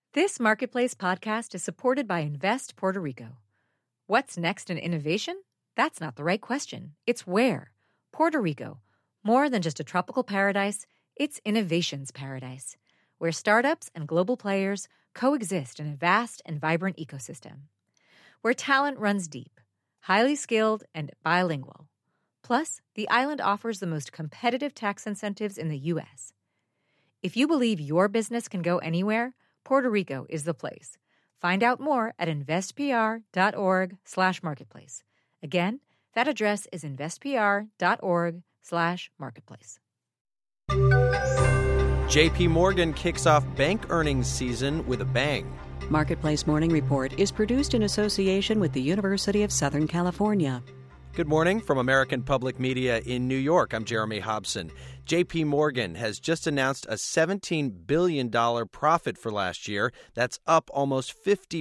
This Marketplace podcast is supported by Invest Puerto Rico. What's next in innovation? That's not the right question. It's where. Puerto Rico. More than just a tropical paradise, it's innovation's paradise, where startups and global players coexist in a vast and vibrant ecosystem. Where talent runs deep, highly skilled, and bilingual. Plus, the island offers the most competitive tax incentives in the U.S. If you believe your business can go anywhere, Puerto Rico is the place. Find out more at investpr.org/marketplace. Again, that address is investpr.org/marketplace. JP Morgan kicks off bank earnings season with a bang. Marketplace Morning Report is produced in association with the University of Southern California. Good morning from American Public Media in New York. I'm Jeremy Hobson. JP Morgan has just announced a $17 billion profit for last year. That's up almost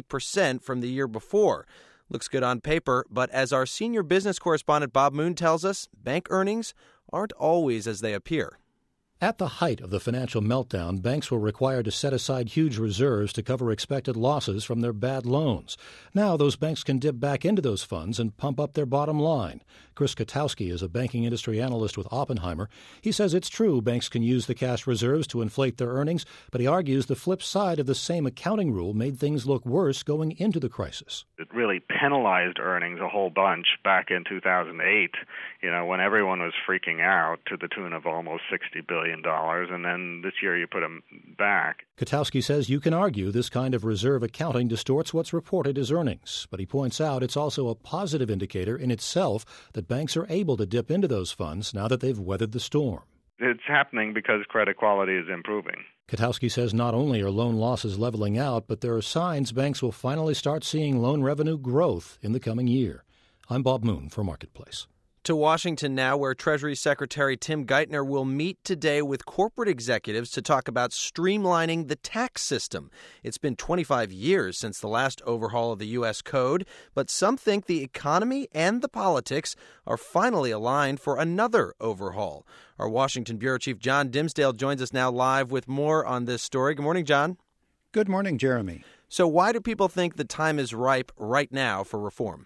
50% from the year before. Looks good on paper, but as our senior business correspondent Bob Moon tells us, bank earnings aren't always as they appear. At the height of the financial meltdown, banks were required to set aside huge reserves to cover expected losses from their bad loans. Now those banks can dip back into those funds and pump up their bottom line. Chris Kotowski is a banking industry analyst with Oppenheimer. He says it's true banks can use the cash reserves to inflate their earnings, but he argues the flip side of the same accounting rule made things look worse going into the crisis. It really penalized earnings a whole bunch back in 2008, when everyone was freaking out to the tune of almost $60 billion. And then this year you put them back. Kotowski says you can argue this kind of reserve accounting distorts what's reported as earnings, but he points out it's also a positive indicator in itself that banks are able to dip into those funds now that they've weathered the storm. It's happening because credit quality is improving. Kotowski says not only are loan losses leveling out, but there are signs banks will finally start seeing loan revenue growth in the coming year. I'm Bob Moon for Marketplace. To Washington now, where Treasury Secretary Tim Geithner will meet today with corporate executives to talk about streamlining the tax system. It's been 25 years since the last overhaul of the U.S. Code, but some think the economy and the politics are finally aligned for another overhaul. Our Washington Bureau Chief John Dimsdale joins us now live with more on this story. Good morning, John. Good morning, Jeremy. So why do people think the time is ripe right now for reform?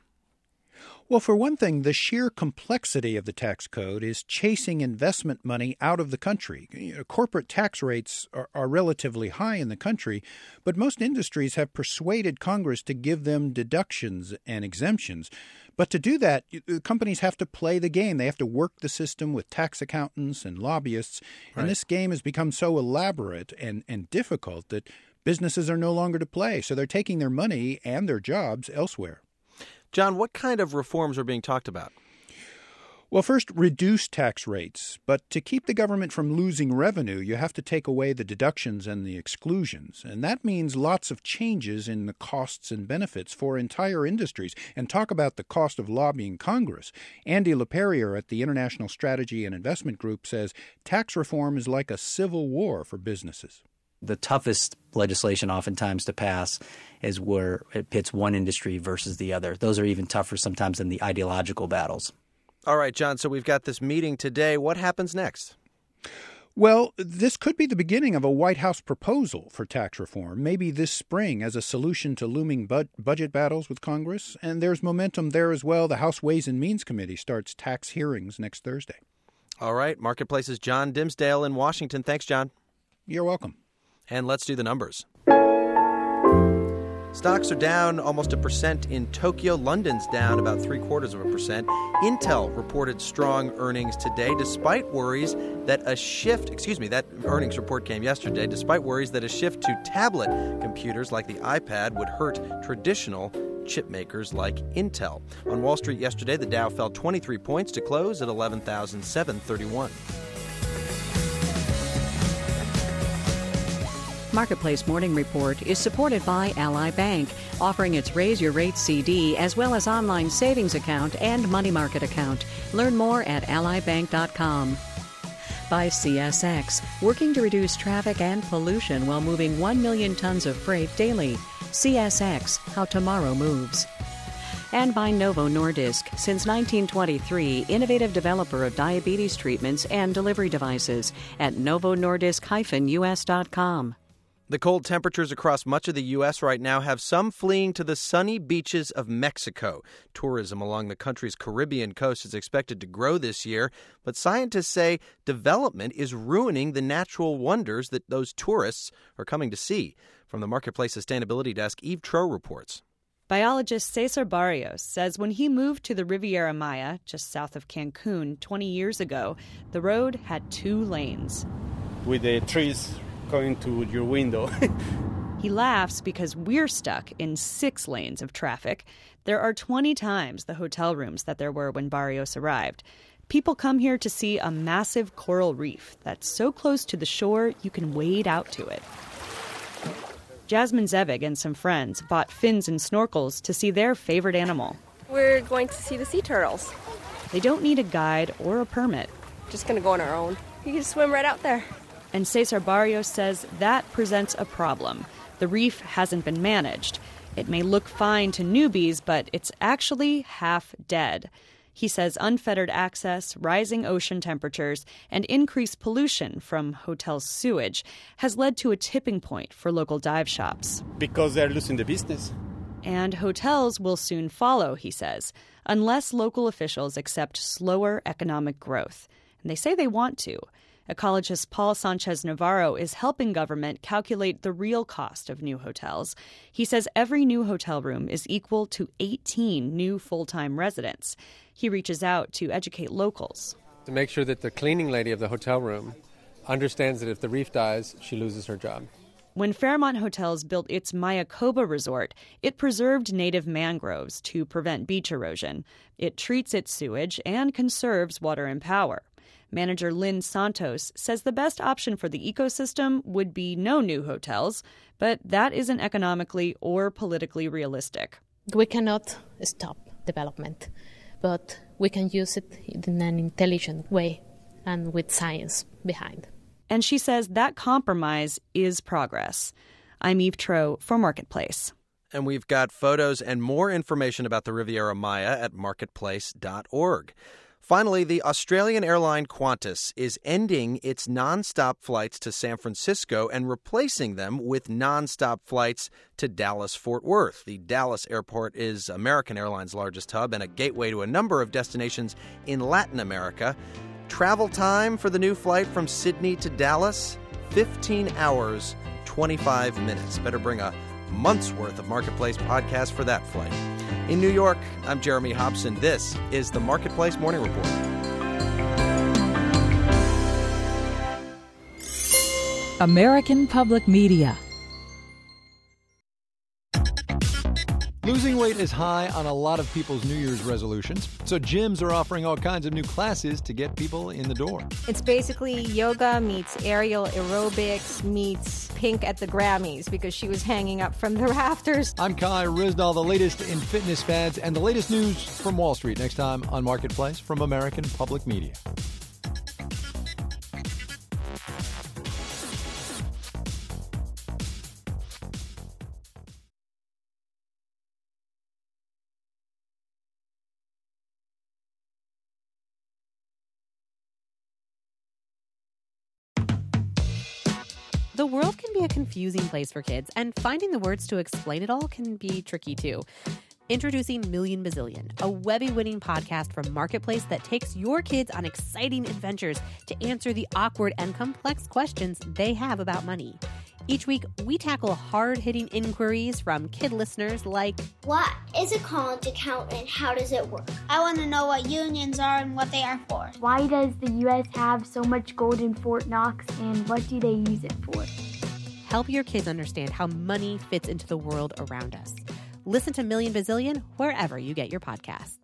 Well, for one thing, the sheer complexity of the tax code is chasing investment money out of the country. Corporate tax rates are relatively high in the country, but most industries have persuaded Congress to give them deductions and exemptions. But to do that, companies have to play the game. They have to work the system with tax accountants and lobbyists. Right. And this game has become so elaborate and difficult that businesses are no longer to play. So they're taking their money and their jobs elsewhere. John, what kind of reforms are being talked about? Well, first, reduce tax rates. But to keep the government from losing revenue, you have to take away the deductions and the exclusions. And that means lots of changes in the costs and benefits for entire industries. And talk about the cost of lobbying Congress. Andy LaPerriere at the International Strategy and Investment Group says tax reform is like a civil war for businesses. The toughest legislation oftentimes to pass is where it pits one industry versus the other. Those are even tougher sometimes than the ideological battles. All right, John, so we've got this meeting today. What happens next? Well, this could be the beginning of a White House proposal for tax reform, maybe this spring as a solution to looming budget battles with Congress. And there's momentum there as well. The House Ways and Means Committee starts tax hearings next Thursday. All right, Marketplace's John Dimsdale in Washington. Thanks, John. You're welcome. And let's do the numbers. Stocks are down almost 1% in Tokyo. London's down about 0.75%. Intel reported strong earnings today despite worries that that earnings report came yesterday, despite worries that a shift to tablet computers like the iPad would hurt traditional chip makers like Intel. On Wall Street yesterday, the Dow fell 23 points to close at 11,731. Marketplace Morning Report is supported by Ally Bank, offering its Raise Your Rates CD as well as online savings account and money market account. Learn more at allybank.com. By CSX, working to reduce traffic and pollution while moving 1 million tons of freight daily. CSX, how tomorrow moves. And by Novo Nordisk, since 1923, innovative developer of diabetes treatments and delivery devices at novonordisk-us.com. The cold temperatures across much of the U.S. right now have some fleeing to the sunny beaches of Mexico. Tourism along the country's Caribbean coast is expected to grow this year, but scientists say development is ruining the natural wonders that those tourists are coming to see. From the Marketplace Sustainability Desk, Eve Tro reports. Biologist Cesar Barrios says when he moved to the Riviera Maya, just south of Cancun, 20 years ago, the road had 2 lanes. With the trees going to your window. He laughs because we're stuck in 6 lanes of traffic. There are 20 times the hotel rooms that there were when Barrios arrived. People come here to see a massive coral reef that's so close to the shore you can wade out to it. Jasmine Zevig and some friends bought fins and snorkels to see their favorite animal. We're going to see the sea turtles. They don't need a guide or a permit. Just going to go on our own. You can just swim right out there. And Cesar Barrios says that presents a problem. The reef hasn't been managed. It may look fine to newbies, but it's actually half dead. He says unfettered access, rising ocean temperatures, and increased pollution from hotel sewage has led to a tipping point for local dive shops. Because they're losing the business. And hotels will soon follow, he says, unless local officials accept slower economic growth. And they say they want to. Ecologist Paul Sanchez Navarro is helping government calculate the real cost of new hotels. He says every new hotel room is equal to 18 new full-time residents. He reaches out to educate locals. To make sure that the cleaning lady of the hotel room understands that if the reef dies, she loses her job. When Fairmont Hotels built its Mayakoba resort, it preserved native mangroves to prevent beach erosion. It treats its sewage and conserves water and power. Manager Lynn Santos says the best option for the ecosystem would be no new hotels, but that isn't economically or politically realistic. We cannot stop development, but we can use it in an intelligent way and with science behind. And she says that compromise is progress. I'm Eve Tro for Marketplace. And we've got photos and more information about the Riviera Maya at marketplace.org. Finally, the Australian airline Qantas is ending its nonstop flights to San Francisco and replacing them with nonstop flights to Dallas-Fort Worth. The Dallas airport is American Airlines' largest hub and a gateway to a number of destinations in Latin America. Travel time for the new flight from Sydney to Dallas, 15 hours, 25 minutes. Better bring a month's worth of Marketplace podcast for that flight. In New York, I'm Jeremy Hobson. This is the Marketplace Morning Report. American Public Media. Losing weight is high on a lot of people's New Year's resolutions, so gyms are offering all kinds of new classes to get people in the door. It's basically yoga meets aerial aerobics meets Pink at the Grammys because she was hanging up from the rafters. I'm Kai Ryssdal, the latest in fitness fads and the latest news from Wall Street. Next time on Marketplace from American Public Media. The world can be a confusing place for kids, and finding the words to explain it all can be tricky too. Introducing Million Bazillion, a Webby-winning podcast from Marketplace that takes your kids on exciting adventures to answer the awkward and complex questions they have about money. Each week, we tackle hard-hitting inquiries from kid listeners like, what is a college account and how does it work? I want to know what unions are and what they are for. Why does the U.S. have so much gold in Fort Knox and what do they use it for? Help your kids understand how money fits into the world around us. Listen to Million Bazillion wherever you get your podcasts.